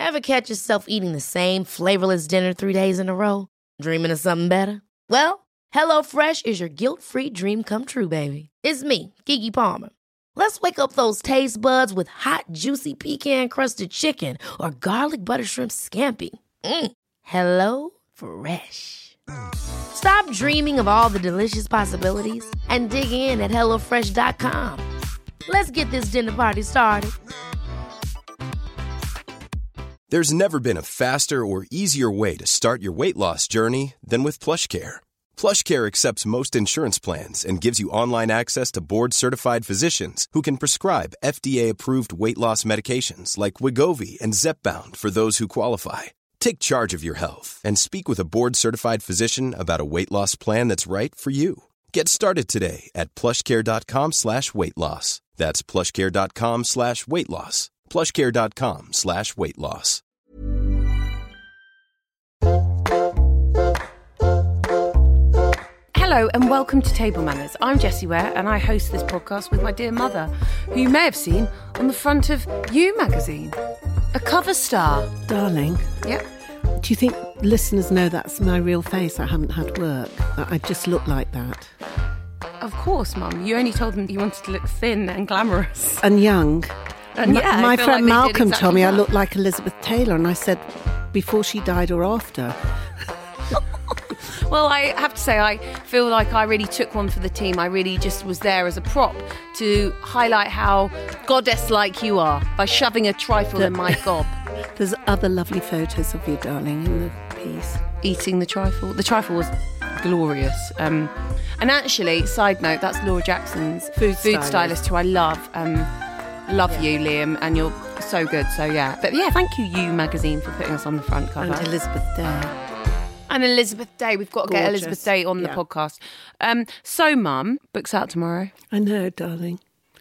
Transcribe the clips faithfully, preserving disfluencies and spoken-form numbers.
Ever catch yourself eating the same flavorless dinner three days in a row? Dreaming of something better? Well, HelloFresh is your guilt-free dream come true, baby. It's me, Keke Palmer. Let's wake up those taste buds with hot, juicy pecan-crusted chicken or garlic butter shrimp scampi. Mm. Hello Fresh. Stop dreaming of all the delicious possibilities and dig in at hello fresh dot com. Let's get this dinner party started. There's never been a faster or easier way to start your weight loss journey than with PlushCare. PlushCare accepts most insurance plans and gives you online access to board-certified physicians who can prescribe F D A-approved weight loss medications like Wegovy and Zepbound for those who qualify. Take charge of your health and speak with a board-certified physician about a weight loss plan that's right for you. Get started today at plushcare.com slash weight loss. That's plushcare.com slash weight loss. plushcare.com slash weight loss. Hello and welcome to Table Manners. I'm Jessie Ware and I host this podcast with my dear mother, who you may have seen on the front of You magazine. A cover star. Darling. Yep. Do you think listeners know that's my real face? I haven't had work. I just look like that. Of course, Mum. You only told them you wanted to look thin and glamorous. And young. And my yeah, my I feel friend like they did Malcolm exactly told me that. I looked like Elizabeth Taylor, and I said, before she died or after? Well, I have to say, I feel like I really took one for the team. I really just was there as a prop to highlight how goddess-like you are by shoving a trifle The- in my gob. There's other lovely photos of you, darling, in the piece. Eating the trifle. The trifle was glorious. Um, and actually, side note, that's Laura Jackson's Food food stylist. stylist, who I love. Um, love you, Liam, and you're so good. So yeah, but yeah, thank you, You magazine, for putting us on the front cover. And Elizabeth Day. And Elizabeth Day. We've got to get Gorgeous. Elizabeth Day on the Yeah. podcast. Um, so, Mum, book's out tomorrow. I know, darling.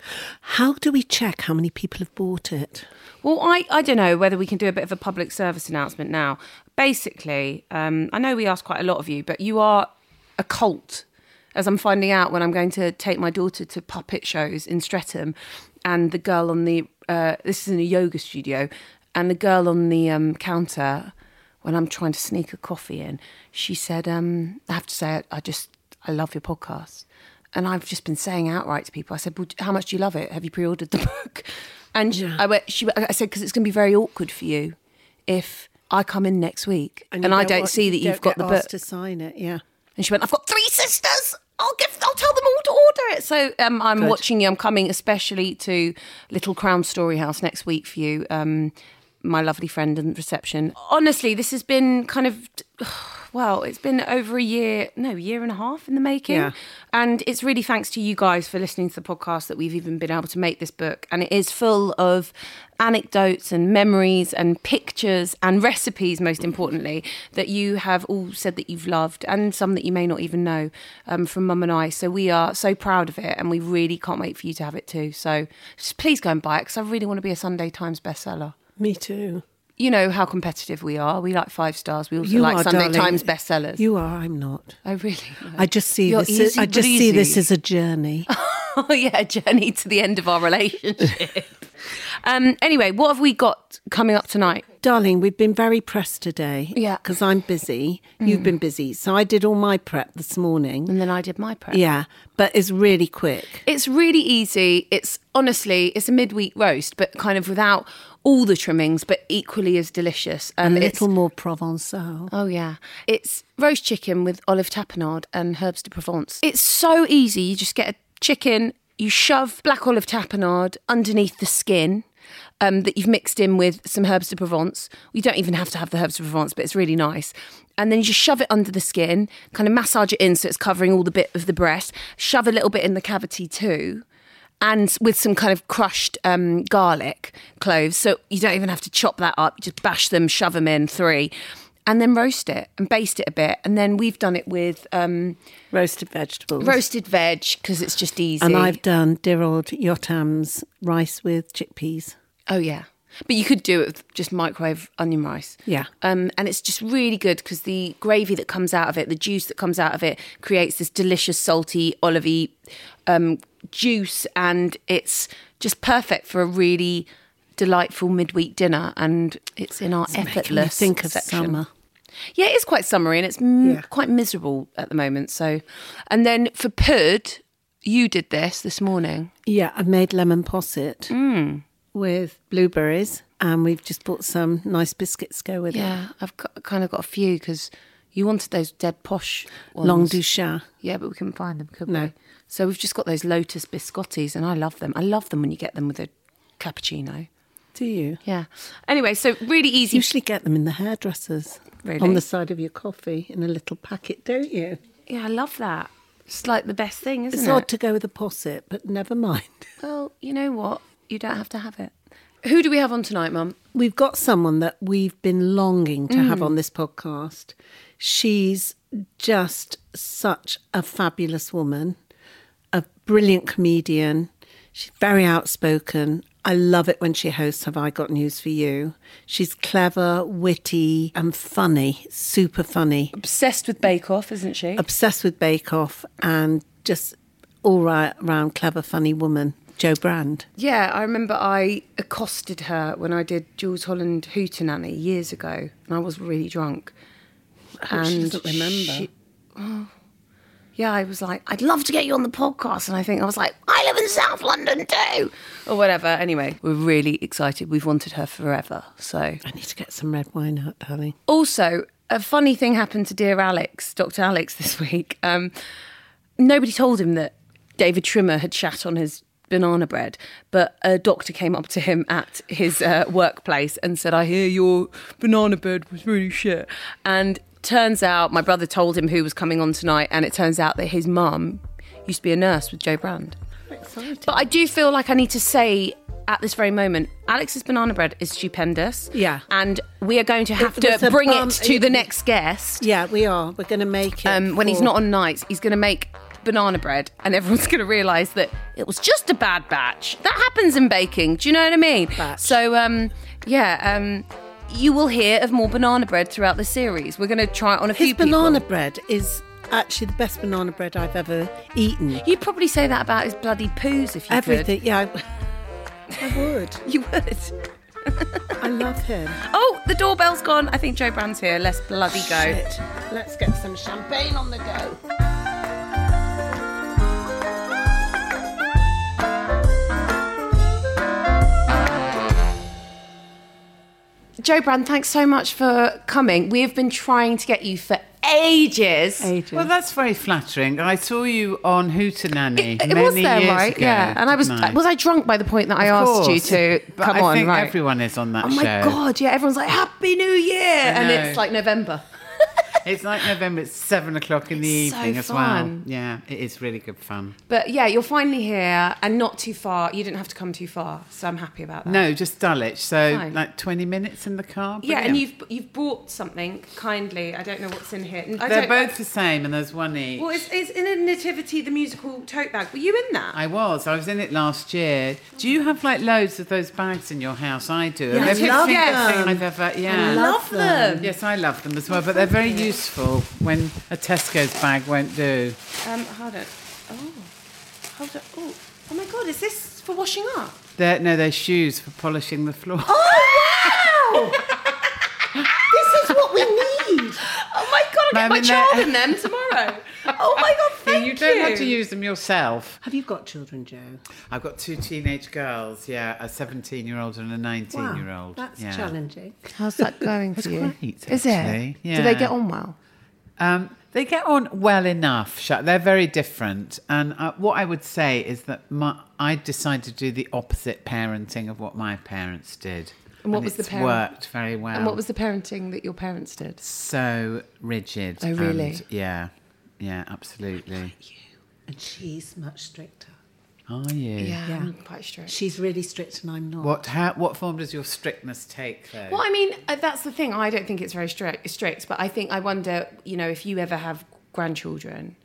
How do we check how many people have bought it? Well, I, I don't know whether we can do a bit of a public service announcement now. Basically, um, I know we asked quite a lot of you, but you are a cult, as I'm finding out when I'm going to take my daughter to puppet shows in Streatham, and the girl on the, uh, this is in a yoga studio, and the girl on the um, counter, when I'm trying to sneak a coffee in, she said, um, I have to say, I just, I love your podcast. And I've just been saying outright to people, I said, well, how much do you love it? Have you pre-ordered the book? And Yeah. I, went, she, I said, because it's going to be very awkward for you if I come in next week and, you I don't want- see that you you've don't got the get asked book. to sign it, yeah. And she went, I've got three sisters. I'll give. I'll tell them all to order it. So um, I'm Good. watching you. I'm coming especially to Little Crown Story House next week for you, um, my lovely friend and reception. Honestly, this has been kind of, well, it's been over a year, no, year and a half in the making. Yeah. And it's really thanks to you guys for listening to the podcast that we've even been able to make this book. And it is full of anecdotes and memories and pictures and recipes, most importantly, that you have all said that you've loved, and some that you may not even know um, from Mum and I. So we are so proud of it, and we really can't wait for you to have it too. So just please go and buy it, because I really want to be a Sunday Times bestseller. Me too. You know how competitive we are. We like five stars. We also You like are, Sunday darling. Times bestsellers. You are, I'm not. Oh, really? No. I just see You're this. easy I just see breezy. this as a journey. Oh, yeah, a journey to the end of our relationship. um, anyway, what have we got coming up tonight? Darling, we've been very pressed today. Yeah. Because I'm busy. You've been busy. So I did all my prep this morning. And then I did my prep. Yeah. But it's really quick. It's really easy. It's honestly, it's a midweek roast, but kind of without all the trimmings, but equally as delicious. Um, a it's- little more Provençal. Oh, yeah. It's roast chicken with olive tapenade and herbs de Provence. It's so easy. You just get a chicken, you shove black olive tapenade underneath the skin um, that you've mixed in with some herbs de Provence. You don't even have to have the herbs de Provence, but it's really nice. And then you just shove it under the skin, kind of massage it in so it's covering all the bit of the breast. Shove a little bit in the cavity too. And with some kind of crushed um, garlic cloves. So you don't even have to chop that up. You just bash them, shove them in, three. And then roast it and baste it a bit. And then we've done it with um, Roasted vegetables. roasted veg, because it's just easy. And I've done dear old Yotam's rice with chickpeas. Oh, yeah. But you could do it with just microwave onion rice. Yeah. Um, and it's just really good because the gravy that comes out of it, the juice that comes out of it, creates this delicious, salty, olivey um, juice. And it's just perfect for a really delightful midweek dinner, and it's in our It's making me effortless think of section. summer. Yeah, it is quite summery, and it's m- Yeah. quite miserable at the moment. So, and then for Pud, you did this this morning. Yeah, I made lemon posset Mm. with blueberries, and we've just bought some nice biscuits to go with Yeah, I've got, kind of got a few because you wanted those dead posh it. ones. Long du chat. Yeah, but we couldn't find them, could No. we? So we've just got those Lotus biscottis, and I love them. I love them when you get them with a cappuccino. Do you? Yeah. Anyway, so really easy. Usually get them in the hairdressers. Really? On the side of your coffee in a little packet, don't you? Yeah, I love that. It's like the best thing, isn't It's it? odd to go with a posset, but never mind. Well, you know what? You don't have to have it. Who do we have on tonight, Mum? We've got someone that we've been longing to have on this podcast. She's just such a fabulous woman, a brilliant comedian. She's very outspoken. I love it when she hosts Have I Got News For You. She's clever, witty and funny, super funny. Obsessed with Bake Off, isn't she? Obsessed with Bake Off and just all right round clever, funny woman. Jo Brand. Yeah, I remember I accosted her when I did Jules Holland Hootenanny years ago, and I was really drunk. hope she doesn't remember. she- oh, yeah, I was like, I'd love to get you on the podcast. And I think I was like, I live in South London too. Or whatever. Anyway, we're really excited. We've wanted her forever. So I need to get some red wine out, darling. also, a funny thing happened to dear Alex, Doctor Alex, this week. Um, nobody told him that David Trimmer had shat on his banana bread, but a doctor came up to him at his uh, workplace and said, I hear your banana bread was really shit. And turns out my brother told him who was coming on tonight, and it turns out that his mum used to be a nurse with Jo Brand. Exciting. But I do feel like I need to say at this very moment, Alex's banana bread is stupendous. Yeah. And we are going to have It was to a bring bum- it to the it- next guest. Yeah, we are. We're going to make it. Um, when he's for- not on nights, he's going to make banana bread, and everyone's going to realise that it was just a bad batch. That happens in baking. Do you know what I mean? Batch. So, um, yeah, um, you will hear of more banana bread throughout the series. We're going to try it on a His few people. banana bread is actually the best banana bread I've ever eaten. You'd probably say that about his bloody poos if you Everything. Yeah, I, I would. could. You would. I love him. Oh, the doorbell's gone. I think Jo Brand's here. Let's bloody go. Shit. Let's get some champagne on the go. Jo Brand, thanks so much for coming. We have been trying to get you for ages. Ages. Well, that's very flattering. I saw you on Hootenanny It, it many was there, years right? ago, Yeah. And I was didn't I? was I drunk by the point that I Of asked you course. to But come I on, think right? everyone is on that Oh show. my God, yeah, everyone's like, Happy New Year! And know. it's like November. It's like November. It's seven o'clock in the It's so evening as fun. well. Yeah, it is really good fun. But yeah, you're finally here and not too far. You didn't have to come too far, so I'm happy about that. No, just Dulwich. So Fine. like twenty minutes in the car. Yeah, and Brilliant. you've you've brought something kindly. I don't know what's in here. I They're don't- both the same, and there's one each. Well, it's, it's in a Nativity the musical tote bag. Were you in that? I was. I was in it last year. Do you have like loads of those bags in your house? I do. Yeah, I Everything love I've them. ever. Yeah. I love them. Yes, I love them as well, but they're very useful when a Tesco's bag won't do. Um, hold on. Oh, hold on. Oh, oh my God! Is this for washing up? They're, no, they're shoes for polishing the floor. Oh wow! This is what we need. Oh my God! I'll I get my mean, child they're- in them tomorrow. Oh my God! Yeah, Thank you don't have to use them yourself. Have you got children, Jo? I've got two teenage girls, yeah, a seventeen-year-old and a nineteen-year-old. That's yeah. challenging. How's that going It's for you? great, Is actually. it? Do they Yeah. get on well? Um, they get on well enough. Sha- They're very different. And uh, what I would say is that my, I decided to do the opposite parenting of what my parents did. And what was the it's parent- worked very well. And what was the parenting that your parents did? So rigid. Oh, really? and- yeah. Yeah, absolutely. And she's much stricter. Are you? Yeah, Yeah. I'm quite strict. She's really strict and I'm not. What how, what form does your strictness take, though? Well, I mean, uh, that's the thing. I don't think it's very strict, strict, but I think I wonder, you know, if you ever have grandchildren,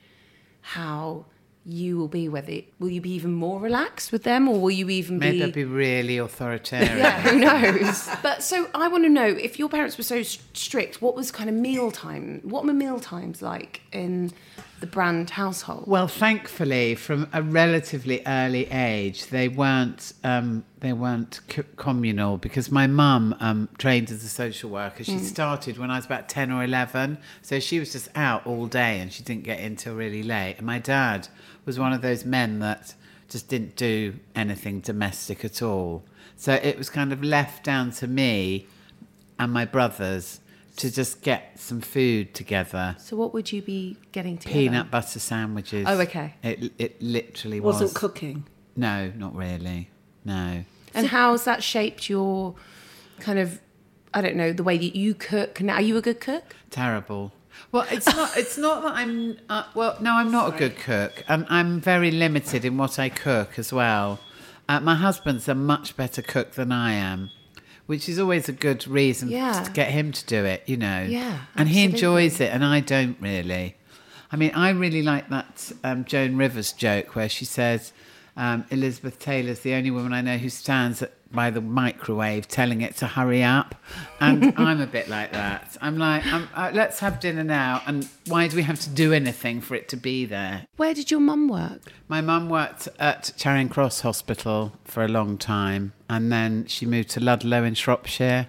how you will be. Whether will you be even more relaxed with them, or will you even Maybe be? they'd be really authoritarian. Yeah, who knows? But so I want to know, if your parents were so s- strict, what was kind of meal time? What were meal times like in the Brand household? Well, thankfully, from a relatively early age, they weren't um, they weren't c- communal because my mum um, trained as a social worker. She mm. started when I was about ten or eleven, so she was just out all day and she didn't get in till really late. And my dad was one of those men that just didn't do anything domestic at all. So it was kind of left down to me and my brothers to just get some food together. So what would you be getting together? Peanut butter sandwiches. Oh, okay. It it literally was. Wasn't cooking? No, not really. No. And how has that shaped your kind of, I don't know, the way that you cook now? Are you a good cook? Terrible. Well, it's not. It's not that I'm. Uh, well, no, I'm not Sorry. a good cook, and I'm very limited in what I cook as well. Uh, my husband's a much better cook than I am, which is always a good reason yeah. to get him to do it, you know. Yeah, and he absolutely. enjoys it, and I don't really. I mean, I really like that um, Joan Rivers joke where she says, um, Elizabeth Taylor's the only woman I know who stands at, by the microwave telling it to hurry up. And I'm a bit like that. I'm like, I'm, uh, let's have dinner now. And why do we have to do anything for it to be there? Where did your mum work? My mum worked at Charing Cross Hospital for a long time. And then she moved to Ludlow in Shropshire.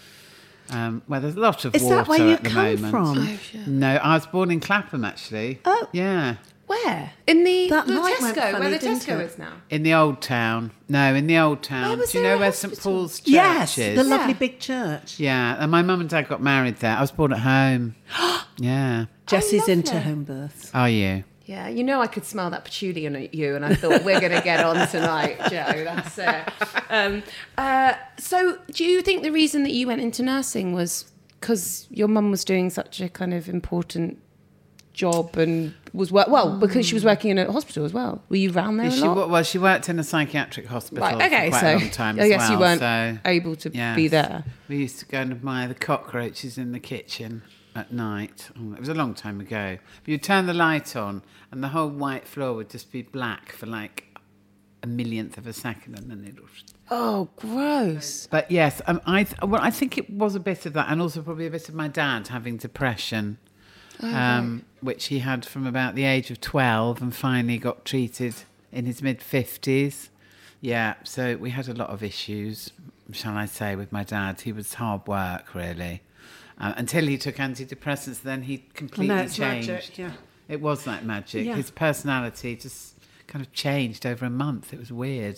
Um, where there's a lot of Is water that where you at the come moment. from? Oh, sure. No, I was born in Clapham, actually. Oh. Yeah. Where? In the, That the light went Tesco, funny, where the didn't Tesco it? is now. In the old town. No, in the old town. Where was Do you there know a where hospital? St Paul's Church Yes, is? the lovely Yeah. big church. Yeah, and my mum and dad got married there. I was born at home. Yeah. Jessie's lovely. into home births. Are you? Yeah, you know I could smell that patchouli on you, and I thought, we're going to get on tonight, Joe. That's it. Um, uh, so do you think the reason that you went into nursing was because your mum was doing such a kind of important job and was work well because she was working in a hospital as well? Were you around there a she, lot? Well, she worked in a psychiatric hospital Right, okay, for quite so a long time I as guess well. you weren't so, able to yes. be there. We used to go and admire the cockroaches in the kitchen at night. Oh, it was a long time ago. But you'd turn the light on and the whole white floor would just be black for like a millionth of a second, and then they'd all... Oh, gross. But yes, um, I th- well, I think it was a bit of that, and also probably a bit of my dad having depression, Oh, um, right. which he had from about the age of twelve, and finally got treated in his mid fifties. Yeah, so we had a lot of issues, shall I say, with my dad. He was hard work, really, uh, until he took antidepressants. Then he completely I know, it's changed. magic, yeah. It was like magic. Yeah. His personality just kind of changed over a month. It was weird.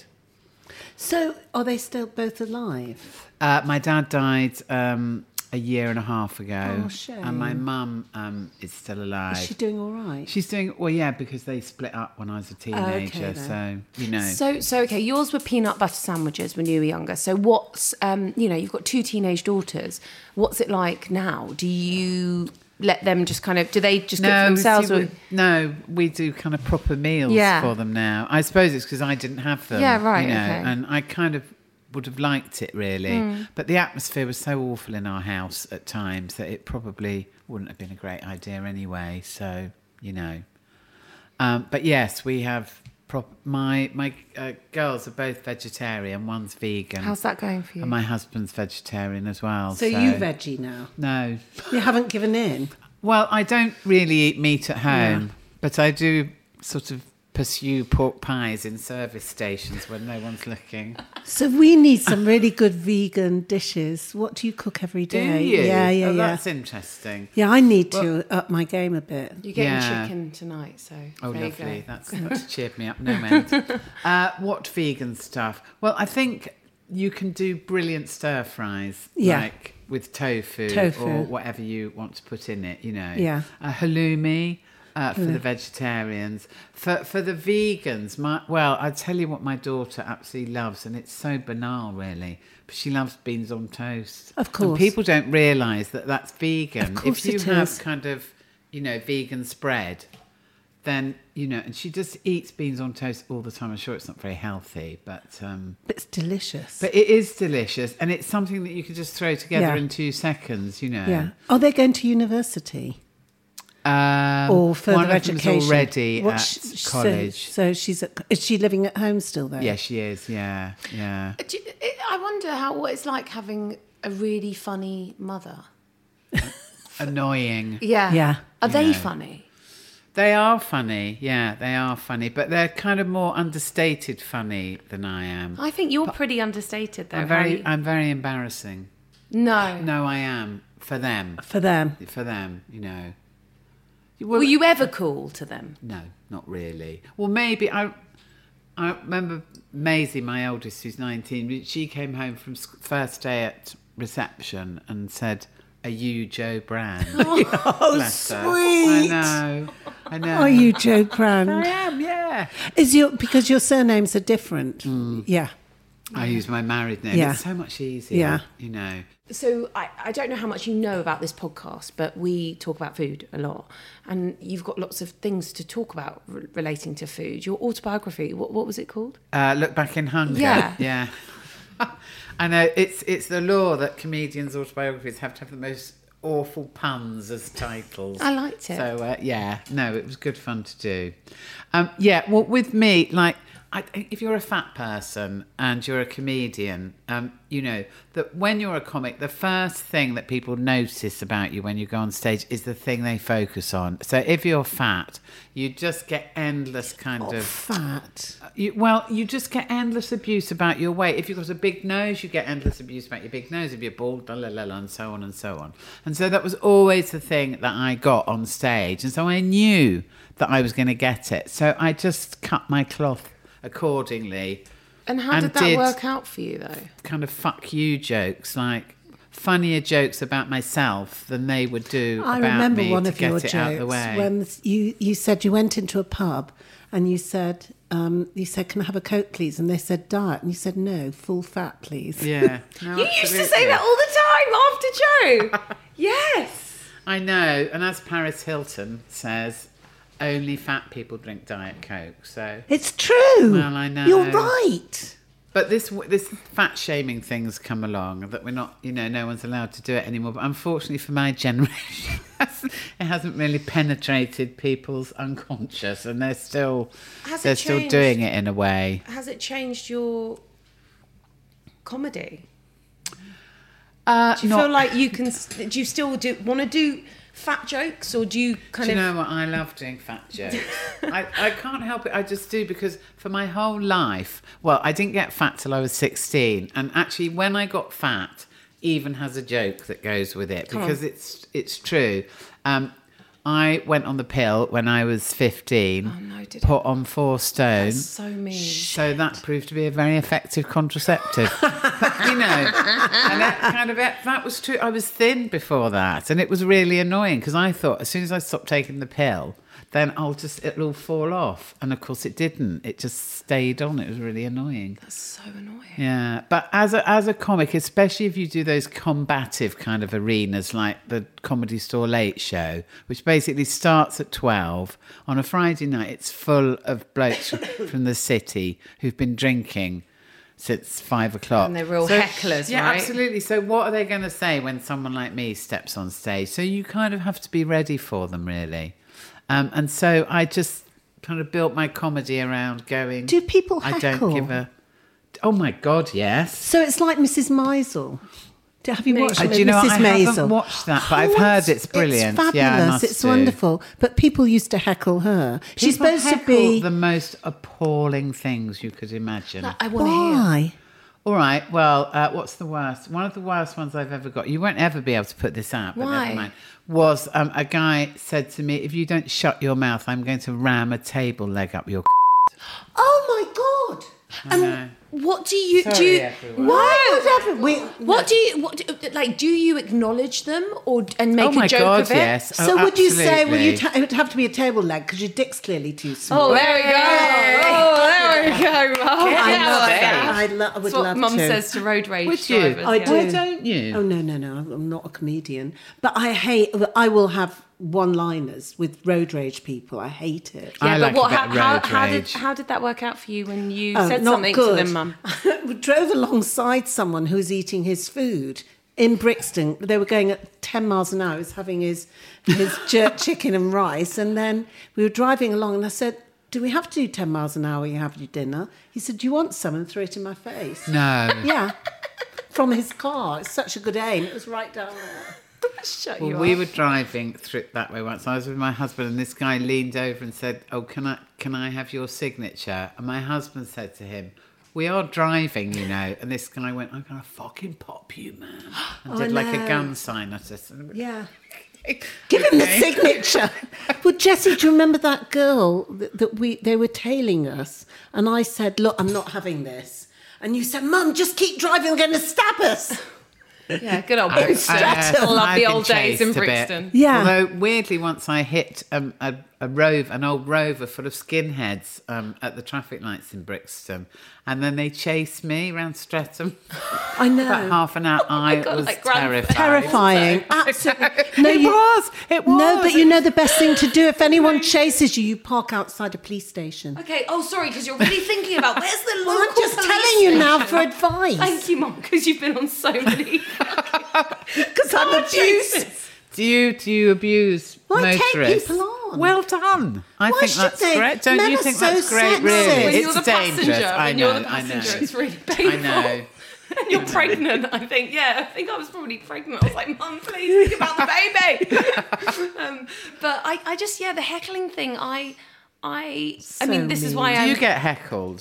So, are they still both alive? Uh, my dad died um, a year and a half ago. Oh, shame. And my mum um, is still alive. Is she doing all right? She's doing, well, yeah, because they split up when I was a teenager. okay, so, you know. So, so okay, yours were peanut butter sandwiches when you were younger. So what's, um, you know, you've got two teenage daughters. What's it like now? Do you let them just kind of, do they just cook for themselves? see, Or? we, no, we do kind of proper meals Yeah. for them now. I suppose it's because I didn't have them. Yeah, right, You know, okay. and I kind of would have liked it, really. Hmm. But the atmosphere was so awful in our house at times that it probably wouldn't have been a great idea anyway. So, you know. Um, but yes, we have... Prop- my my uh, girls are both vegetarian. One's vegan. How's that going for you? And my husband's vegetarian as well. So, So, you veggie now? No. You haven't given in? Well, I don't really eat meat at home, but I do sort of pursue pork pies in service stations when no one's looking. So we need some really good vegan dishes. What do you cook every Do day? you? Yeah, yeah, oh, yeah. That's interesting. Yeah, I need to up my game a bit. You're getting Yeah. chicken tonight, so Oh, there you lovely. go. That's, that's cheered me up no end. Uh, what vegan stuff? Well, I think you can do brilliant stir fries, Yeah. like with tofu, Tofu. or whatever you want to put in it, you know. Yeah. Uh, halloumi. Uh, for the vegetarians, for for the vegans, my well, I tell you what, my daughter absolutely loves, and it's so banal, really. But she loves beans on toast. Of course. and people don't realise that that's vegan. Of course if you it have is. kind of, you know, vegan spread, then you know, and she just eats beans on toast all the time. I'm sure it's not very healthy, but um, But it's delicious. but it is delicious, and it's something that you can just throw together Yeah. in two seconds. You know. yeah. Are they going to university? Um, Or further one of education? them's already What at sh- so- college. So, she's at, is she living at home still though? Yeah, she is. Yeah, yeah. Do you- I wonder how what it's like having a really funny mother. Annoying. Yeah. Yeah. Are they Yeah. funny? They are funny, yeah, they are funny, but they're kind of more understated funny than I am. I think you're pretty understated, though. I'm very, Harry. I'm very embarrassing. No. No, I am for them. For them. For them, you know. Were you ever cool to them? No, not really. Well, maybe I. I remember Maisie, my oldest, who's nineteen. She came home from sc- first day at reception and said, "Are you Joe Brand?" Oh, Bless her. sweet. I know. I know. Are you Joe Brand? I am. Yeah. Is your because your surnames are different? Yeah. I use my married name. Yeah. It's so much easier. Yeah. You know. So I, I don't know how much you know about this podcast, but we talk about food a lot. And you've got lots of things to talk about r- relating to food. Your autobiography, what, what was it called? Uh, Look Back in Hunger. Yeah. Yeah. I know. It's it's the law that comedians' autobiographies have to have the most awful puns as titles. I liked it. So, uh, yeah. No, it was good fun to do. Um, yeah, well, with me, like, I, if you're a fat person and you're a comedian, um, you know that when you're a comic, the first thing that people notice about you when you go on stage is the thing they focus on. So if you're fat, you just get endless kind Oh, of... fat. You, well, you just get endless abuse about your weight. If you've got a big nose, you get endless abuse about your big nose. If you're bald, la la la, la, and so on and so on. And so that was always the thing that I got on stage. And so I knew that I was going to get it. So I just cut my cloth accordingly. And how And did that did- work out for you, though? Kind of fuck you jokes, like funnier jokes about myself than they would do I about remember me one to of get your it out of the jokes way. when you, you said you went into a pub and you said, um, you said, "Can I have a Coke, please?" And they said, "Diet." And you said, "No, full fat, please." Yeah. No, You used to absolutely. say that all the time after Joe. Yes. I know, and as Paris Hilton says, only fat people drink Diet Coke. So, It's true. Well, I know. You're right. but this this fat shaming thing's come along that we're not, you know, no one's allowed to do it anymore. But unfortunately for my generation, it hasn't really penetrated people's unconscious, and they're still Has it they're still changed? doing it in a way. Has it changed your comedy? Uh, Do you not- feel like you can? Do you still do want to do fat jokes, or do you kind Do you of? know what? I love doing fat jokes. I, I can't help it. I just do because for my whole life, well, I didn't get fat till I was sixteen. And actually, when I got fat, even has a joke that goes with it because it's it's true. Um, I went on the pill when I was fifteen, Oh, no, did put on four stone. That's so mean. So that proved to be a very effective contraceptive. You know, and that kind of, that was true. I was thin before that, and it was really annoying because I thought as soon as I stopped taking the pill, then I'll just, it'll all fall off. And of course it didn't. It just stayed on. It was really annoying. That's so annoying. Yeah, but as a as a comic, especially if you do those combative kind of arenas like the Comedy Store Late Show, which basically starts at twelve on a Friday night, it's full of blokes from the city who've been drinking since five o'clock. And they're real So- hecklers, yeah, right? absolutely. So what are they going to say when someone like me steps on stage? So you kind of have to be ready for them, really. Um, and so I just kind of built my comedy around going. Do people I heckle? don't give a. Oh my God, yes. So it's like Missus Maisel. Do- Have you No. watched Uh, it, do you know, Missus I Maisel? haven't watched that, but I've heard it's brilliant. It's Yeah, I fabulous. must it's do. wonderful. But people used to heckle her. She's People supposed to heckle be. the most appalling things you could imagine. I want to hear. Why? All right, well, uh, what's the worst? One of the worst ones I've ever got. You won't ever be able to put this out, but Why? never mind. Was um, a guy said to me, "If you don't shut your mouth, I'm going to ram a table leg up your." Oh my God! I know. What do you Sorry, do? You, everyone. no. Whatever. We, What do you what do, like? Do you acknowledge them or and make Oh my a joke God, of it? yes. So Oh, would you say, well, you absolutely. ta- it would have to be a table leg because your dick's clearly too small. Oh, there we go. Oh, there we go. Oh, Get I out love of that. there. I, lo- I would That's what love Mum to. says to road rage Would you? drivers. I yeah. do. Why don't you? Oh no, no, no! I'm not a comedian, but I hate. I will have one-liners with road rage people. I hate it. Yeah, I but like what? a bit How, of how, road how did rage. how did that work out for you when you Oh, said not something good. to them, Mum? We drove alongside someone who was eating his food in Brixton. They were going at ten miles an hour. He was having his his jerk chicken and rice, and then we were driving along, and I said, "Do we have to do ten miles an hour when you have your dinner?" He said, "Do you want some?" and threw it in my face. No. Yeah, from his car. It's such a good aim. It was right down there. Shut Well, you we up. were driving through that way once. I was with my husband, and this guy leaned over and said, "Oh, can I can I have your signature?" And my husband said to him, "We are driving, you know." And this guy went, "I'm gonna fucking pop you, man," and Oh, did like a no. gun sign at us. Yeah. Give him the Okay. signature. Well, Jessie, do you remember that girl that, that we they were tailing us, and I said, "Look, I'm not having this," and you said, "Mum, just keep driving. They're going to stab us." Yeah, good old I- Brixton. I- Love I've the been old days in chased a bit. Brixton. Yeah. Although weirdly, once I hit um, a a rove, an old rover full of skinheads um, at the traffic lights in Brixton, and then they chased me around Streatham. I know. About half an hour. I God, was like Grand terrified. Terrifying. Absolutely. No, It you, was. It was. No, but you know the best thing to do if anyone chases you, you park outside a police station. Okay, oh, sorry, because you're really thinking about where's the local Well, I'm just police telling you now station? for advice. Thank you, Mum, because you've been on so many. Because I'm car abused. chases. Do you do you abuse Why take motorists? people on? Well done. I Why think should that's they? great. Don't Men you are think so that's great? sexy. Really, When it's you're the dangerous. passenger, I when know. you're the I know. passenger, it's really painful. I know. And you're pregnant, I think. Yeah, I think I was probably pregnant. I was like, Mum, please think about the baby. um, but I, I just, yeah, the heckling thing, I, I, I mean, So this is mean. why Do I'm... you get heckled?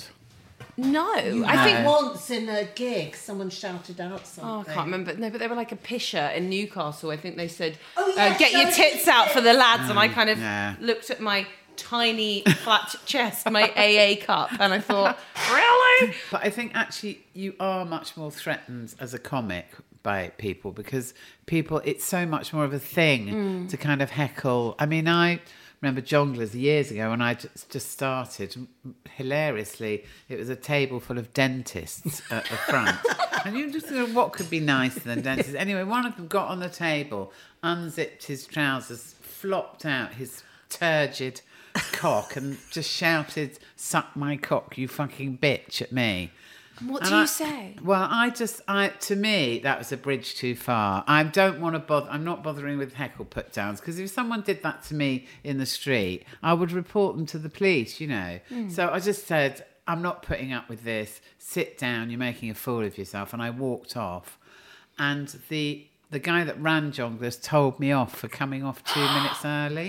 No, I No. think... Once in a gig, someone shouted out something. Oh, I can't remember. No, but they were like a pisher in Newcastle. I think they said, Oh, yeah, uh, get your show tits your out for the lads. And I kind of yeah. looked at my tiny flat chest, my A A cup, and I thought, really? But I think actually you are much more threatened as a comic by people because people, it's so much more of a thing Mm. to kind of heckle. I mean, I remember Jongleurs years ago when I just, just started, hilariously, it was a table full of dentists at the front. And you just thought, what could be nicer than dentists? Anyway, one of them got on the table, unzipped his trousers, flopped out his turgid cock and just shouted, "Suck my cock, you fucking bitch," at me. What And do you I- say? Well, I just, I to me, that was a bridge too far. I don't want to bother, I'm not bothering with heckle put downs because if someone did that to me in the street, I would report them to the police, you know. Hmm. So I just said, I'm not putting up with this. Sit down, you're making a fool of yourself. And I walked off. And the the guy that ran Jongleurs told me off for coming off two minutes early.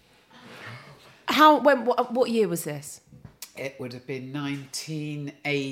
How, when, what, what year was this? It would have been nineteen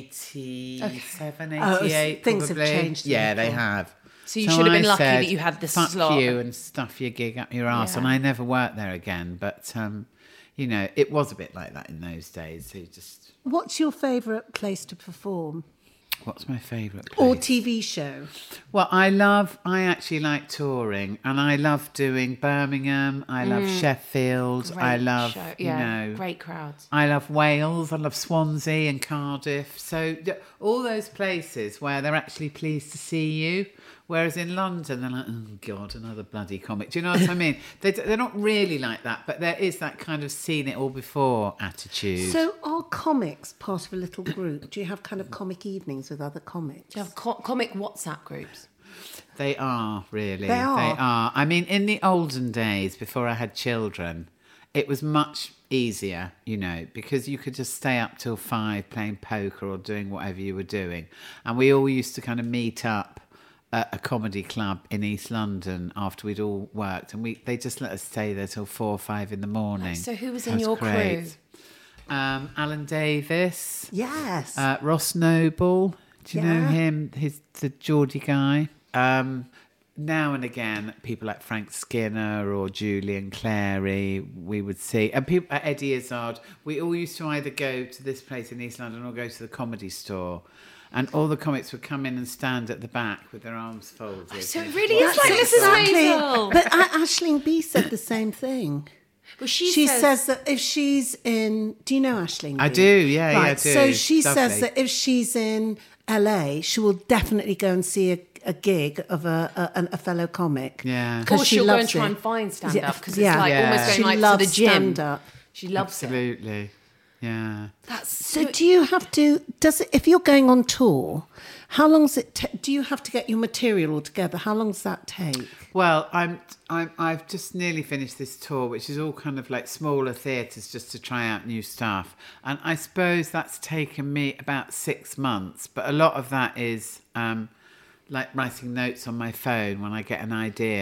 eighty-seven, Oh, eighty-eight, things have probably. changed a Yeah, they little. have. So you should have I been lucky said, that you had this Fuck slot. you and stuff your gig up your arse. Yeah. And I never worked there again. But, um, you know, it was a bit like that in those days. So you just, What's your favourite place to perform? what's my favourite place? Or T V show? Well, I love, I actually like touring and I love doing Birmingham. I love Sheffield. I Great love, show. you Yeah, know, great crowds. I love Wales. I love Swansea and Cardiff. So th- all those places where they're actually pleased to see you. Whereas in London, they're like, oh, God, another bloody comic. Do you know what I mean? They, they're not really like that, but there is that kind of seen it all before attitude. So are comics part of a little group? Do you have kind of comic evenings with other comics? Do you have co- comic WhatsApp groups? They are, really. They are? They are. I mean, in the olden days, before I had children, it was much easier, you know, because you could just stay up till five playing poker or doing whatever you were doing. And we all used to kind of meet up at a comedy club in East London after we'd all worked. And we they just let us stay there till four or five in the morning. So who was in That your great. crew? Um, Alan Davis. Yes. Uh, Ross Noble, do you know Yeah. him? He's the Geordie guy. Um, now and again, people like Frank Skinner or Julian Clary, we would see. And people, uh, Eddie Izzard, we all used to either go to this place in East London or go to the Comedy Store. And all the comics would come in and stand at the back with their arms folded. So it really is like Missus Maisel. But uh, Aisling B said the same thing. Well, she, She says, says that if she's in, do you know Aisling B? I do, yeah, yeah, I right. do. So she Lovely. says that if she's in L A, she will definitely go and see a, a gig of a, a, a fellow comic. Yeah. of 'Cause course, she she'll go loves and try it. and find stand up because Yeah. it's like Yeah. almost going She like loves to the gym. stand-up. She loves it. Absolutely. Yeah. That's So do you have to, does it, if you're going on tour, how long does it take, do you have to get your material all together? How long does that take? Well, I'm, I'm, I've just nearly finished this tour, which is all kind of like smaller theatres just to try out new stuff. And I suppose that's taken me about six months. But a lot of that is um, like writing notes on my phone when I get an idea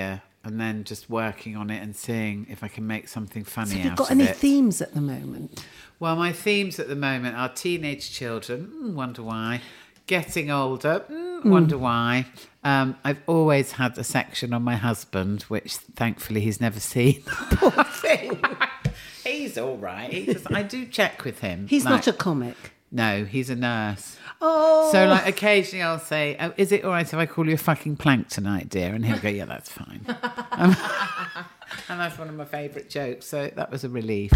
and then just working on it and seeing if I can make something funny Have out you got of any it. themes at the moment? Well, my themes at the moment are teenage children, mm, wonder why, getting older, mm, wonder why. Um, I've always had a section on my husband, which thankfully he's never seen. Poor thing. He's all right. He just, I do check with him. He's like, not a comic. No, he's a nurse. Oh. So, like, occasionally I'll say, oh, is it all right if I call you a fucking plank tonight, dear? And he'll go, yeah, that's fine. um, and that's one of my favourite jokes. So that was a relief.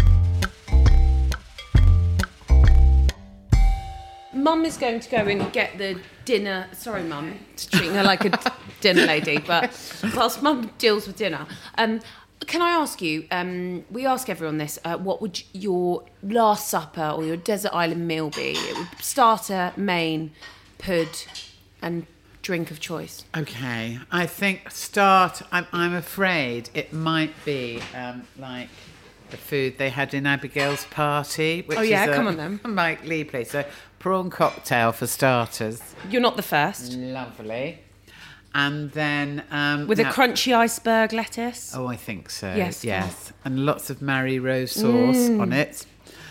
Mum is going to go and get the dinner. Sorry, Mum, treating her like a dinner lady. But whilst Mum deals with dinner, um, can I ask you? Um, we ask everyone this. Uh, what would your last supper or your desert island meal be? It would starter, main, pud, and drink of choice. Okay, I think start. I'm, I'm afraid it might be um, like the food they had in Abigail's party. Which Oh, yeah, is a come on then. Mike Lee place. So prawn cocktail for starters. You're not the first. Lovely. And then um, With now- a crunchy iceberg lettuce. Oh, I think so. Yes, yes, and lots of Mary Rose sauce Mm. on it.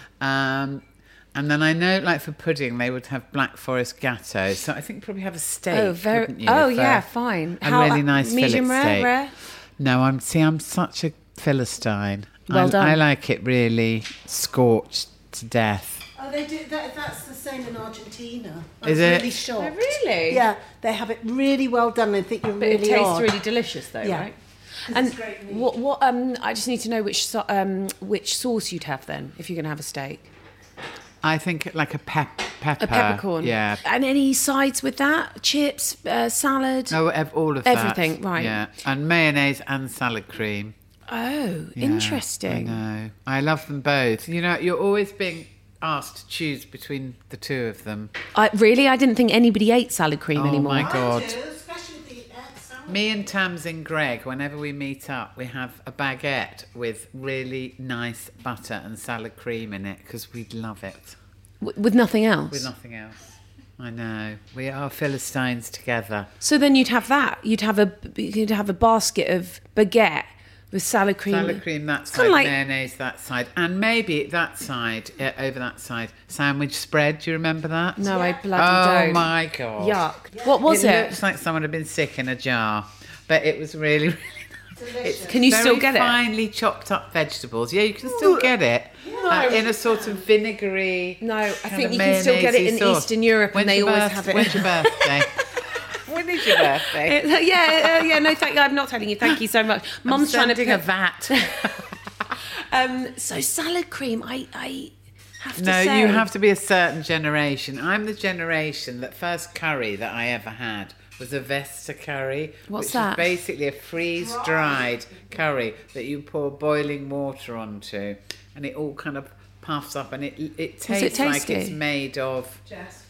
Um, and then I know, like for pudding, they would have Black Forest Gatto. So I think probably have a steak. Oh, very. wouldn't you, Oh, if, uh, yeah, fine. A really nice medium fillet rare, steak. rare. No, I'm see, I'm such a Philistine. Well I, done. I like it really scorched to death. Oh, they do that. That's the same in Argentina. I Is was it? really shocked. Oh, really? Yeah, they have it really well done. I think you're But really it tastes odd. really delicious, though, Yeah. right? And it's great meat. what? What? Um, I just need to know which so- um which sauce you'd have then if you're going to have a steak. I think like a pep pepper. A peppercorn. Yeah. And any sides with that? Chips, uh, salad. Oh, ev- all of that. Everything, right. Yeah, and mayonnaise and salad cream. Oh, Yeah, interesting. I know. I love them both. You know, you're always being asked to choose between the two of them. I really, I didn't think anybody ate salad cream Oh anymore. my God. especially the egg salad. Me and Tamsin Greg, whenever we meet up, we have a baguette with really nice butter and salad cream in it because we love it. W- with nothing else. With nothing else. I know. We are Philistines together. So then you'd have that. You'd have a you'd have a basket of baguette with salad cream. Salad cream that It's side, kinda like- mayonnaise that side, and maybe that side, uh, over that side, sandwich spread. Do you remember that? No, I bloody Oh don't. my God. Yuck. What was it? It looks like someone had been sick in a jar, but it was really, really nice. It's Can you very still get it? finely chopped up vegetables. Yeah, you can still get it. Uh, in a sort of vinegary. No, I kind think of you can still get it mayonnaisey in sauce. Eastern Europe and When's they your always birth- have it. When's your birthday? When is your birthday? Uh, yeah, uh, yeah, no, thank you. I'm not telling you. Thank you so much. Mum's I'm trying to sending put, a vat. Um, so salad cream, I, I have to No, say. you have to be a certain generation. I'm the generation that first curry that I ever had was a Vesta curry. What's which that? is basically a freeze-dried curry that you pour boiling water onto, and it all kind of puffs up, and it it Was it tastes like it's tasty? made of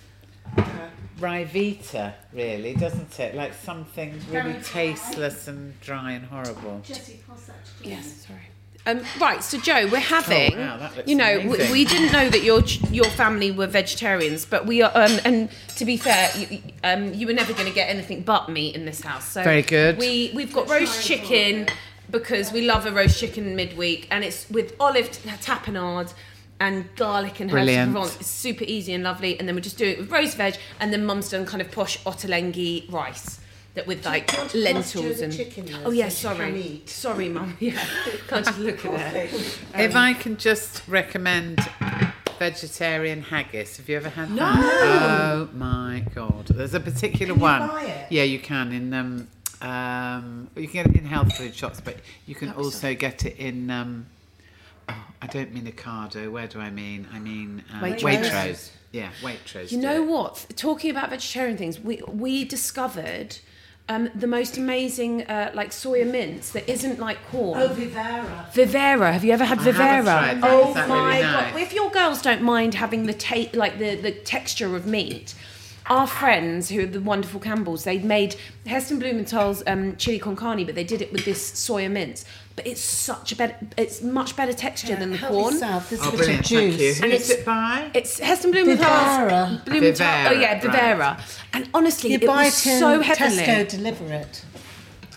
Rivita, really, doesn't it? Like something really tasteless and dry and horrible. Yes, sorry. Um, right, so Joe, we're having, Oh, wow, that looks you know, we, amazing. we didn't know that your your family were vegetarians, but we are, um, and to be fair, you, um, you were never going to get anything but meat in this house. So Very good. We we've got roast chicken because we love a roast chicken midweek, and it's with olive t- tapenade and garlic and herbs Brilliant. de Provence. It's super easy and lovely, and then we just do it with roast veg, and then Mum's done kind of posh ottolenghi rice. That with like want to pass Jo lentils the and chicken there oh yeah, so she can sorry, eat? sorry, Mum. Yeah, can't just look at it. If I can just recommend vegetarian haggis, have you ever had No. that? Oh my God! There's a particular Can you one. buy it? Yeah, you can in um, um, you can get it in health food shops, but you can also get it in. Um, oh, I don't mean Ocado. Where do I mean? I mean um, Waitrose. Waitrose. Yeah, Waitrose. You do know it. what? Talking about vegetarian things, we we discovered um, the most amazing uh, like soya mince that isn't like corn. Oh, Vivera. Vivera. Have you ever had I haven't Vivera? tried that. Oh Is that my really god! nice? If your girls don't mind having the ta- like the, the texture of meat, our friends who are the wonderful Campbells, they made Heston Blumenthal's um, chili con carne, but they did it with this soya mince. But it's such a better, it's much better texture than the Help corn. yourself. There's Oh, a bit of brilliant! Thank you. juice. Who And is it's- it by? It's Heston Blumenthal's Vivera. Blumenthal. Oh yeah, Vivera, Vivera. And honestly, You it buy was it in so heavenly. Tesco, deliver it.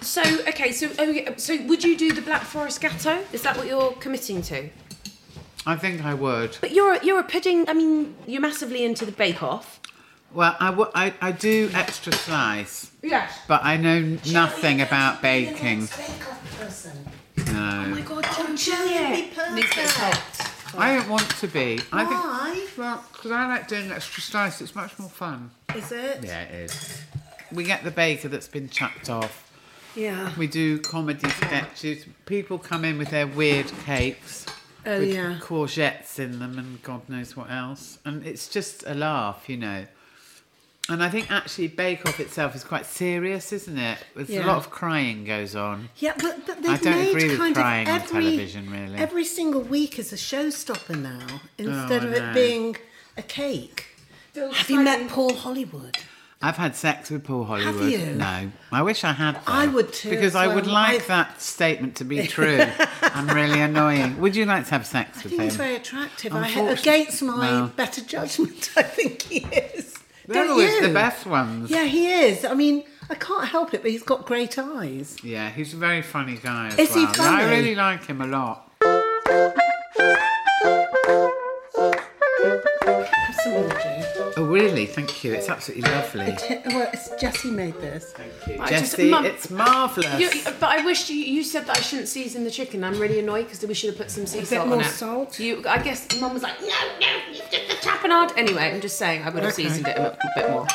So, okay, so oh, yeah, so would you do the Black Forest Gatto? Is that what you're committing to? I think I would. But you're a, you're a pudding. I mean, you're massively into the Bake Off. Well, I, w- I, I do extra slice. Yes. But I know nothing about baking. Oh No. my God, don't do it. Needs to get hot. I don't want to be. I Why? think, well, because I like doing extra slice. It's much more fun. Is it? Yeah, it is. We get the baker that's been chucked off. Yeah. We do comedy sketches. People come in with their weird cakes. Oh, with yeah. courgettes in them and God knows what else. And it's just a laugh, you know. And I think actually Bake Off itself is quite serious, isn't it? There's Yeah. a lot of crying goes on. Yeah, but, but they've I don't made agree with kind crying of on every, television, really. Every single week is a showstopper now, instead Oh, I of know. it being a cake. Have you met Paul Hollywood? I've had sex with Paul Hollywood. you? No. I wish I had. Though, I would too, Because I so would like I- that statement to be true. I'm really annoying. Would you like to have sex I with think him? he's very attractive. I, Unfortunately- against my well. better judgment, I think he is. They're Don't always you? the best ones. Yeah, he is. I mean, I can't help it, but he's got great eyes. Yeah, he's a very funny guy as Is he well. funny? I really like him a lot. Have some more, Joe. Oh, really? Thank you. It's absolutely lovely. Well, it's Jessie made this. Thank you. I just- Jesse, Mum- it's marvellous. You, but I wish you, you said that I shouldn't season the chicken. I'm really annoyed because we should have put some sea bit salt more on it. salt? You, I guess Mum was like, no, no, you did the tapenade. Anyway, I'm just saying I would have Okay. seasoned it a, a bit more.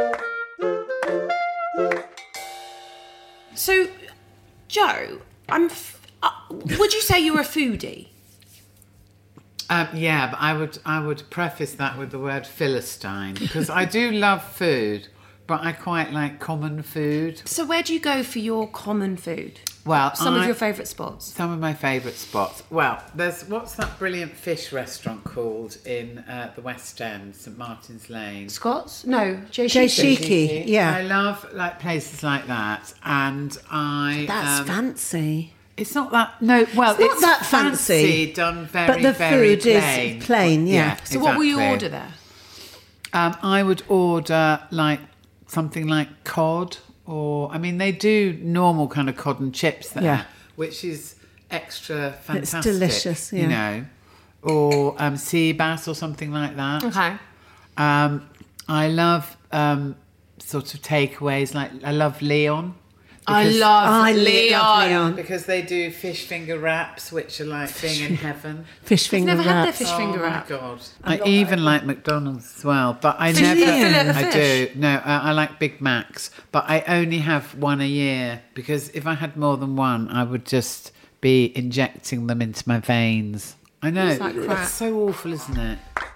So, Joe, I'm. F- uh, would you say you're a foodie? Um, yeah, but I would I would preface that with the word Philistine because I do love food, but I quite like common food. So, where do you go for your common food? Well, Some I- of your favourite spots. Some of my favourite spots. Well, there's what's that brilliant fish restaurant called in uh, the West End, St Martin's Lane. Scots? No, Jay Jay Sheeky. Sheeky, yeah. I love like places like that, and I. That's um, fancy. It's not that no. Well, It's not it's that fancy, done very, but the very food is plain. plain, yeah. So, what will you exactly. order there? Um, I would order like something like cod, or I mean, they do normal kind of cod and chips there, Yeah. which is extra fantastic. delicious, yeah. You know, or um, sea bass or something like that. Okay. Um, I love um, sort of takeaways. Like I love Leon. I because- love I li- Leon. love Leon. because they do fish finger wraps, which are like being in heaven. Fish finger never had their wraps. fish finger wrap. Oh my god! I even like McDonald's as well, but I Fish- never. fillet of I fish. do. No, I, I like Big Macs, but I only have one a year because if I had more than one, I would just be injecting them into my veins. I know. It's like crap. That's so awful, isn't it?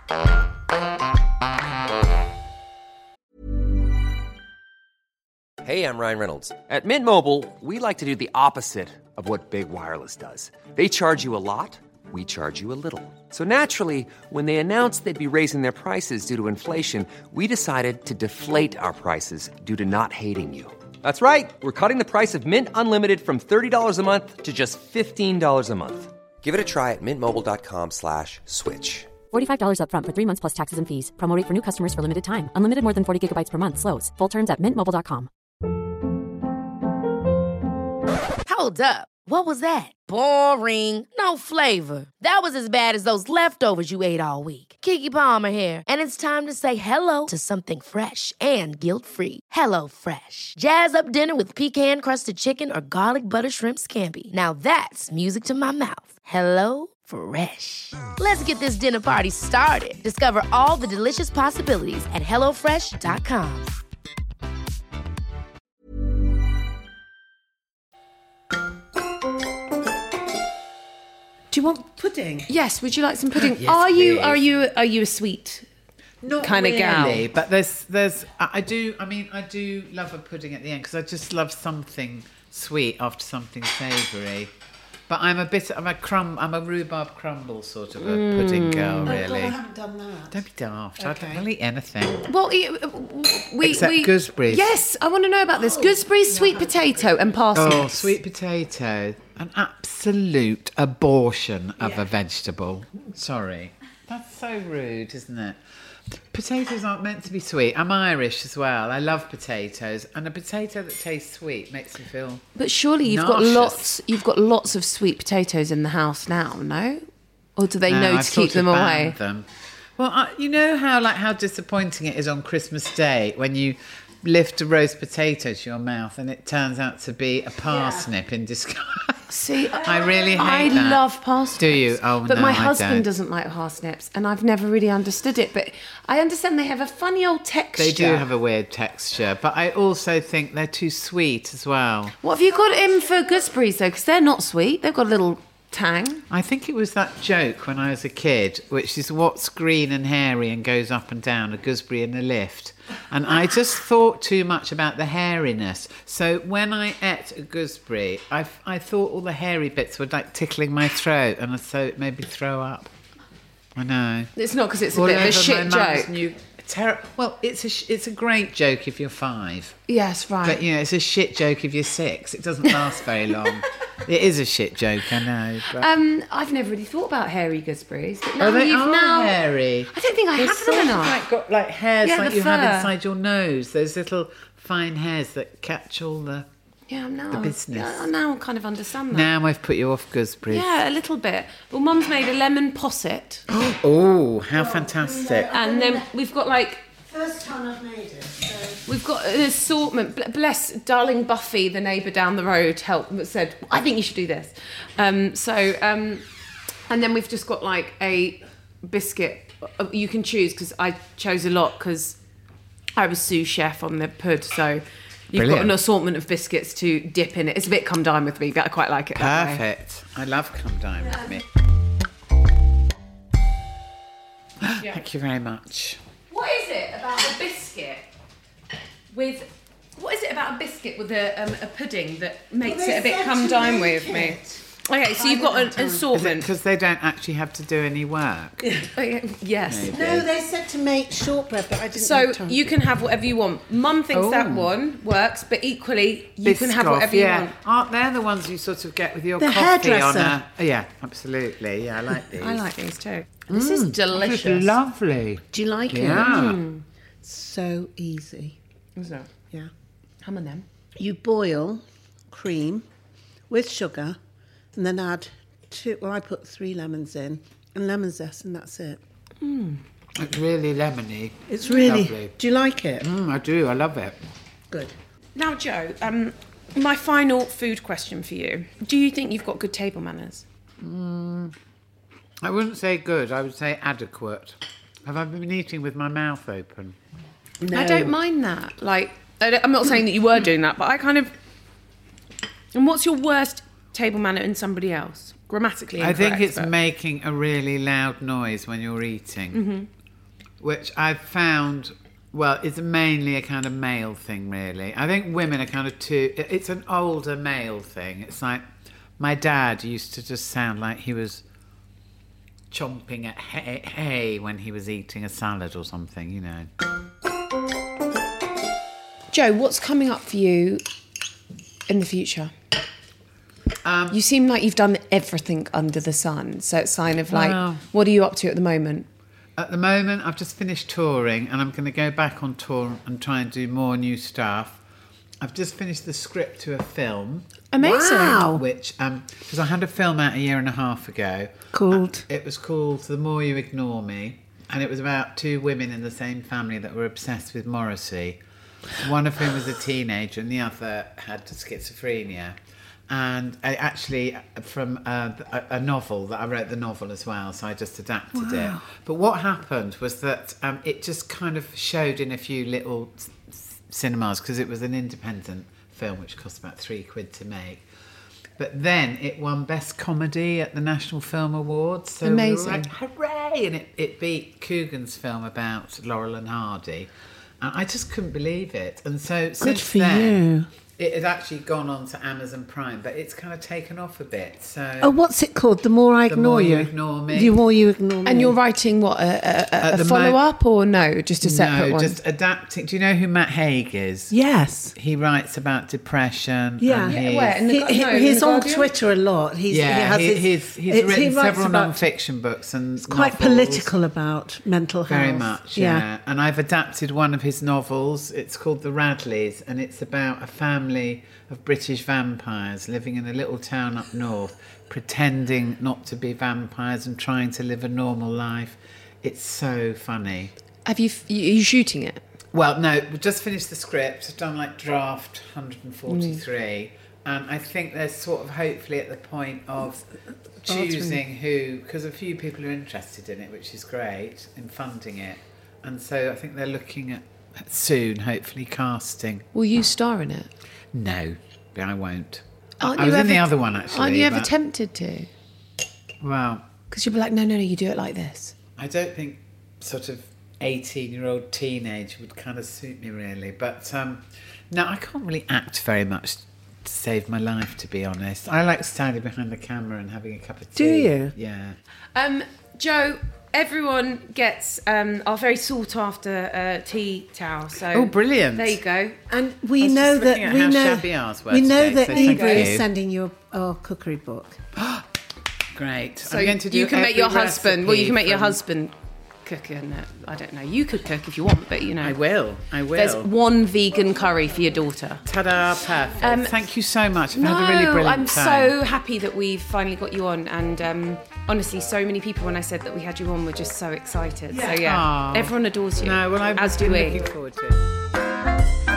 Hey, I'm Ryan Reynolds. At Mint Mobile, we like to do the opposite of what Big Wireless does. They charge you a lot, we charge you a little. So naturally, when they announced they'd be raising their prices due to inflation, we decided to deflate our prices due to not hating you. That's right. We're cutting the price of Mint Unlimited from thirty dollars a month to just fifteen dollars a month. Give it a try at mintmobile.com slash switch. forty-five dollars up front for three months plus taxes and fees. Promo rate for new customers for limited time. Unlimited more than forty gigabytes per month. Slows full terms at mint mobile dot com. Hold up. What was that? Boring. No flavor. That was as bad as those leftovers you ate all week. Keke Palmer here, and it's time to say hello to something fresh and guilt-free. Hello Fresh. Jazz up dinner with pecan-crusted chicken or garlic butter shrimp scampi. Now that's music to my mouth. Hello Fresh. Let's get this dinner party started. Discover all the delicious possibilities at hello fresh dot com. Do you want pudding? Yes, would you like some pudding? Yes, are you please. are you are you a sweet? Not Kind of really, gal. but there's there's I I do. I mean, I do love a pudding at the end because I just love something sweet after something savoury. But I'm a bit. I'm a crumb. I'm a rhubarb crumble sort of a pudding girl, Oh, God, really. I haven't done that. Don't be daft. Okay. I'll eat anything. Well, e- we Except we gooseberries. Yes, I want to know about this. Gooseberries, sweet potato, and parsnips. Oh, sweet potato. An absolute abortion of a vegetable. Sorry. That's so rude, isn't it? Potatoes aren't meant to be sweet. I'm Irish as well. I love potatoes, and a potato that tastes sweet makes me feel. But surely you've got nauseous. lots. You've got lots of sweet potatoes in the house now, no? Or do they No, know I've to keep sort of them away? banned them. Well, I, you know how like how disappointing it is on Christmas Day when you lift a roast potato to your mouth and it turns out to be a parsnip in disguise. See, I really hate I that. love parsnips. Do you? Oh, but no, my I husband don't. doesn't like parsnips, and I've never really understood it. But I understand they have a funny old texture. They do have a weird texture, but I also think they're too sweet as well. What have you got in for gooseberries though? Because they're not sweet. They've got a little tang. I think it was that joke when I was a kid, which is what's green and hairy and goes up and down, a gooseberry in a lift. And I just thought too much about the hairiness. So when I ate a gooseberry, I, I thought all the hairy bits were like tickling my throat, and so it made me throw up. I know. It's not because it's a All bit of a over shit my mum's joke. New, ter- well, it's a sh- it's a great joke if you're five. Yes, right. But, you know, it's a shit joke if you're six. It doesn't last very long. It is a shit joke, I know. But... Um, I've never really thought about hairy gooseberries. But now oh, they you've are now... hairy. I don't think I They're have sort them of enough. like got like hairs Yeah, like the you have fur. inside your nose. Those little fine hairs that catch all the... Yeah, now the business. Yeah, now I kind of understand that. Now I've put you off gooseberries. Yeah, a little bit. Well, Mum's made a lemon posset, Oh, how fantastic. and then we've got like First time I've made it. So. we've got an assortment. Bl- Bless darling Buffy, the neighbour down the road, helped said, "I think you should do this." Um, so, um, and then we've just got like a biscuit. Uh, You can choose because I chose a lot because I was sous chef on the pud, so. You've got Brilliant. an assortment of biscuits to dip in it. It's a bit come dine with me, but I quite like it that way. Perfect. I love come dine with me. Thank you very much. What is it about a biscuit with? What is it about a biscuit with a um, a pudding that makes Well, it a they bit said come to dine make with me? it. Okay, so you've got an Is it assortment. because they don't actually have to do any work? Oh, yeah, yes. Maybe. No, they said to make shortbread, but I didn't So have time. you can have whatever you want. Mum thinks that Oh. one works, but equally you can have Biscoff, whatever you yeah. want. Aren't they the ones you sort of get with your The coffee on hairdresser. a... Oh, yeah, absolutely. Yeah, I like these. I like these too. This is delicious. It's lovely. Do you like Yeah. it? So easy. Is it? Yeah. Ham and them. You boil cream with sugar and then add two, well, I put three lemons in and lemon zest, and that's it. It's really lemony. It's really. Lovely. Do you like it? Mm, I do. I love it. Good. Now, Joe, um, my final food question for you. Do you think you've got good table manners? I wouldn't say good. I would say adequate. Have I been eating with my mouth open? No. I don't mind that. Like, I don't- I'm not saying that you were doing that, but I kind of. And what's your worst table manner in somebody else? Grammatically I think incorrect, it's but- making a really loud noise when you're eating, Mm-hmm. which I've found, well, it's mainly a kind of male thing, really. I think women are kind of too, it- it's an older male thing. It's like, my dad used to just sound like he was chomping at hay, hay when he was eating a salad or something, you know. Joe, what's coming up for you in the future? Um, You seem like you've done everything under the sun. So it's kind of like, Wow. what are you up to at the moment? At the moment, I've just finished touring and I'm going to go back on tour and try and do more new stuff. I've just finished the script to a film. Amazing. Wow. Which, um, because I had a film out a year and a half ago. Called? It was called The More You Ignore Me. And it was about two women in the same family that were obsessed with Morrissey. One of whom was a teenager and the other had schizophrenia. And I actually, from a, a, a novel, that I wrote the novel as well, so I just adapted it. But what happened was that um, it just kind of showed in a few little s- s- cinemas, because it was an independent film which cost about three quid to make. But then it won Best Comedy at the National Film Awards. So Amazing. we were like, hooray! And it, it beat Coogan's film about Laurel and Hardy. And I just couldn't believe it. And so since for then, you. it had actually gone on to Amazon Prime, but it's kind of taken off a bit. So Oh, what's it called? The More I The Ignore More You. You Ignore Me. The More You Ignore Me. And you're writing what, a, a, At a, the a mo- follow-up or no, just a separate no, one? just adapting. Do you know who Matt Haig is? Yes. He writes about depression. Yeah. and Yeah, he's- where? In the He, Gu- he- no, in he's the on Guardian? Twitter a lot. He's, Yeah, he has he, his, he's, he's it's- written he writes several about- non-fiction books and It's quite novels. political about mental health. Very much, yeah. And I've adapted one of his novels. It's called The Radleys, and it's about a family of British vampires living in a little town up north, pretending not to be vampires and trying to live a normal life. It's so funny. Have you, f- you, are you shooting it? Well, no, we just finished the script. I've done like draft one hundred forty-three. And I think they're sort of hopefully at the point of choosing who, because a few people are interested in it, which is great, in funding it. And so I think they're looking at soon, hopefully, casting. Will you star in it? No, I won't. Aren't I you was in ever- the other one, actually. Aren't you ever but- tempted to? Well, Because you'll be like, no, no, no, you do it like this. I don't think sort of eighteen-year-old teenage would kind of suit me, really. But, um, no, I can't really act very much to save my life, to be honest. I like standing behind the camera and having a cup of tea. Do you? Yeah. Um, Joe, everyone gets um, our very sought-after uh, tea towel. So Oh, brilliant. There you go. And I we was know just that looking at we how know shabby ours were we know today, that so thank Ibra you. is sending you a, our cookery book. Great. So I'm going to do you can make every your husband. Well, you recipe can make your from- husband cook, and uh, I don't know. You could cook if you want, but you know, I will. I will. There's one vegan curry for your daughter. Ta-da, perfect. Um, Thank you so much. I've No, had a really brilliant I'm time. so happy that we've finally got you on, and um, honestly, so many people when I said that we had you on were just so excited. So yeah, Aw. everyone adores you. No, well, I've as been do we. looking forward to it.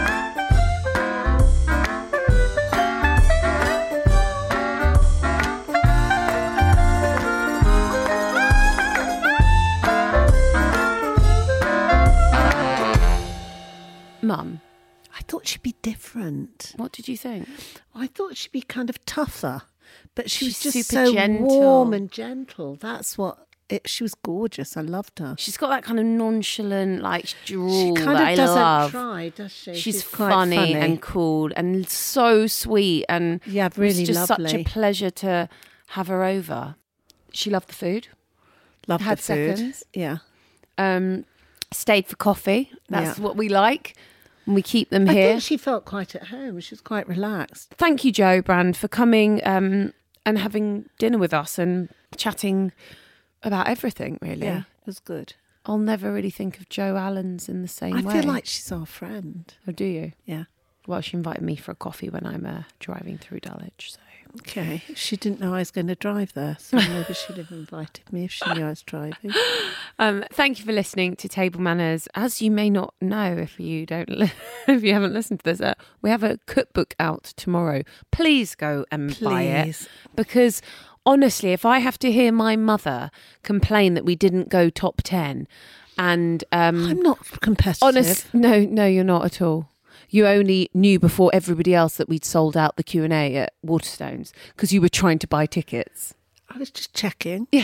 Mum, I thought she'd be different. what did you think? I thought she'd be kind of tougher, but she She's was just super so gentle. warm and gentle. That's what it. She was gorgeous. I loved her. She's got that kind of nonchalant, like drool She kind that of I doesn't love. try, does she? She's, quite funny, and cool and so sweet, and Yeah, really it's just such a lovely. pleasure to have her over. She loved the food. loved had the food. seconds. Yeah. Um, stayed for coffee. That's Yeah. what we like. And we keep them I here. think she felt quite at home. She was quite relaxed. Thank you, Joe Brand, for coming um, and having dinner with us and chatting about everything, really. Yeah, it was good. I'll never really think of Joe Allen's in the same I way. feel like she's our friend. Oh, do you? Yeah. Well, she invited me for a coffee when I'm uh, driving through Dulwich, so... Okay. She didn't know I was going to drive there, so maybe she'd have invited me if she knew I was driving. Um, thank you for listening to Table Manners. As you may not know, if you don't, li- if you haven't listened to this, uh, we have a cookbook out tomorrow. Please go and buy it, Please. because honestly, if I have to hear my mother complain that we didn't go top ten, and um, I'm not competitive. honest, no, no, you're not at all. You only knew before everybody else that we'd sold out the Q and A at Waterstones because you were trying to buy tickets. I was just checking. Yeah.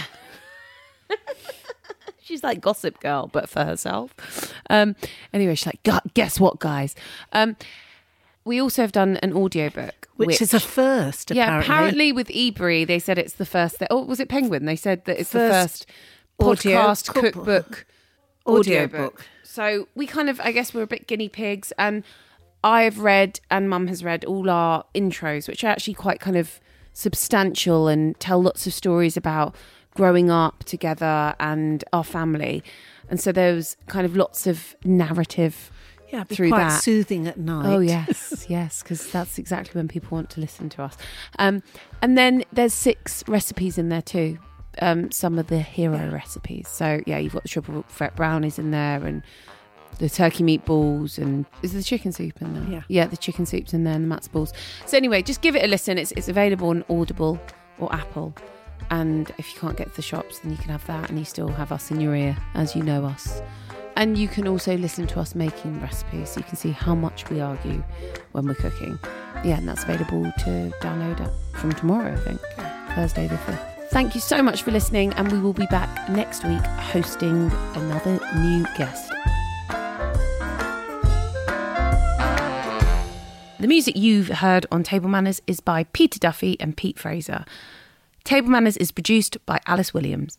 She's like Gossip Girl, but for herself. Um, anyway, she's like, "Gu- guess what, guys? Um, we also have done an audiobook. Which, is a first, Yeah, apparently. apparently with Ebury, they said it's the first... Th- oh, was it Penguin? They said that it's First the first audio podcast cookbook. cookbook Audiobook. audiobook. So we kind of, I guess we're a bit guinea pigs, and I've read and Mum has read all our intros, which are actually quite kind of substantial and tell lots of stories about growing up together and our family. And so there was kind of lots of narrative Yeah, it'd be through quite that. soothing at night. Oh yes, yes, because that's exactly when people want to listen to us. Um, and then there's six recipes in there too. Um, some of the hero recipes. So yeah, you've got the triple threat brownies in there, and the turkey meatballs, and is the chicken soup in there? Yeah. yeah, the chicken soup's in there, and the matzo balls. So anyway, just give it a listen. It's it's available on Audible or Apple. And if you can't get to the shops, then you can have that, and you still have us in your ear as you know us. And you can also listen to us making recipes, so you can see how much we argue when we're cooking. Yeah, and that's available to download it from tomorrow, I think, Thursday the fifth. Thank you so much for listening, and we will be back next week hosting another new guest. The music you've heard on Table Manners is by Peter Duffy and Pete Fraser. Table Manners is produced by Alice Williams.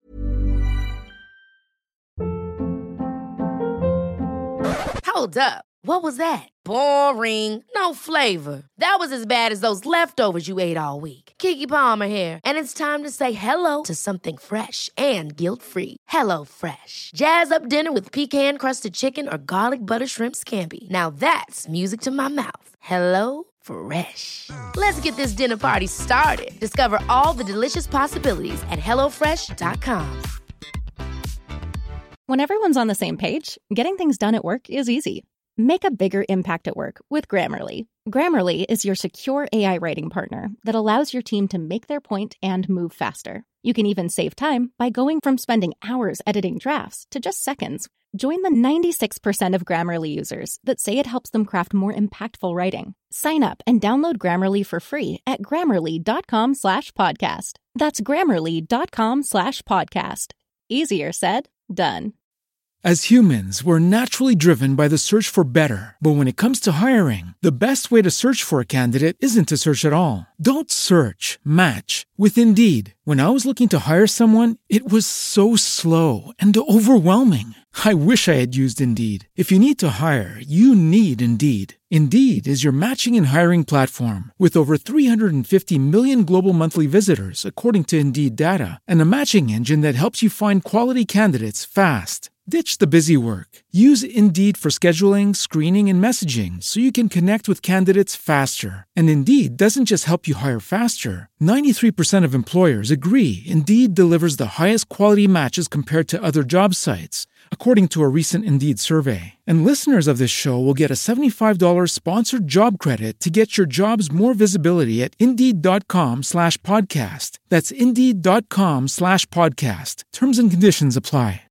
Hold up. What was that? Boring. No flavor. That was as bad as those leftovers you ate all week. Keke Palmer here, and it's time to say hello to something fresh and guilt-free. Hello Fresh. Jazz up dinner with pecan-crusted chicken or garlic butter shrimp scampi. Now that's music to my mouth. Hello Fresh. Let's get this dinner party started. Discover all the delicious possibilities at hello fresh dot com. When everyone's on the same page, getting things done at work is easy. Make a bigger impact at work with Grammarly. Grammarly is your secure A I writing partner that allows your team to make their point and move faster. You can even save time by going from spending hours editing drafts to just seconds. Join the ninety-six percent of Grammarly users that say it helps them craft more impactful writing. Sign up and download Grammarly for free at grammarly.com slash podcast. That's grammarly.com slash podcast. Easier said, done. As humans, we're naturally driven by the search for better. But when it comes to hiring, the best way to search for a candidate isn't to search at all. Don't search, match with Indeed. When I was looking to hire someone, it was so slow and overwhelming. I wish I had used Indeed. If you need to hire, you need Indeed. Indeed is your matching and hiring platform with over three hundred fifty million global monthly visitors, according to Indeed data, and a matching engine that helps you find quality candidates fast. Ditch the busy work. Use Indeed for scheduling, screening, and messaging so you can connect with candidates faster. And Indeed doesn't just help you hire faster. ninety-three percent of employers agree Indeed delivers the highest quality matches compared to other job sites, according to a recent Indeed survey. And listeners of this show will get a seventy-five dollars sponsored job credit to get your jobs more visibility at Indeed.com slash podcast. That's Indeed.com slash podcast. Terms and conditions apply.